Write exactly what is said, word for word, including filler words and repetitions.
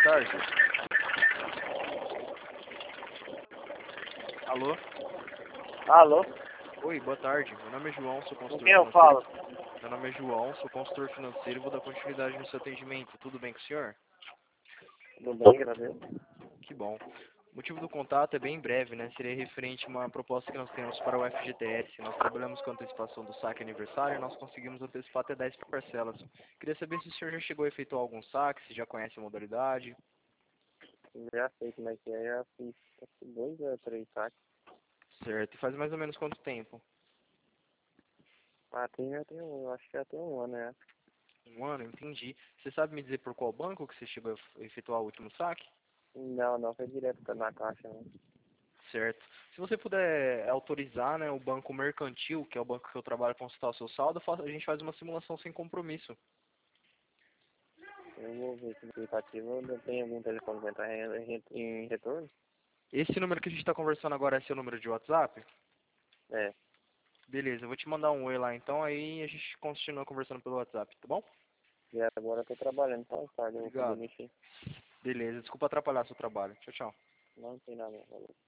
tarde. Alô? Alô? Oi, boa tarde. Meu nome é João, sou Com consultor quem eu financeiro. falo? Meu nome é João, sou consultor financeiro e vou dar continuidade no seu atendimento. Tudo bem com o senhor? Tudo bem, graças a Deus. Que bom. O motivo do contato é bem breve, né? Seria referente a uma proposta que nós temos para o F G T S. Nós trabalhamos com antecipação do saque aniversário e nós conseguimos antecipar até dez parcelas. Queria saber se o senhor já chegou a efetuar algum saque, se já conhece a modalidade. Já sei como é que é, já fiz acho que dois ou três saques. Certo. E faz mais ou menos quanto tempo? Ah, tem, já tem um, acho que já tem um ano, né? Um ano? Entendi. Você sabe me dizer por qual banco que você chegou a efetuar o último saque? Não, não, foi direto na caixa, né? Certo. Se você puder autorizar, né, o banco mercantil, que é o banco que eu trabalho, consultar o seu saldo, fa- a gente faz uma simulação sem compromisso. Eu vou ver se o aplicativo não tem algum telefone que entrar em, em, em retorno. Esse número que a gente está conversando agora é seu número de WhatsApp? É, Beleza, eu vou te mandar um oi lá então, aí a gente continua conversando pelo WhatsApp, tá bom? e agora eu tô trabalhando, só tarde, eu vou poder Obrigado. mexer. Beleza, desculpa atrapalhar seu trabalho. Tchau, tchau. Não tem nada. Valeu.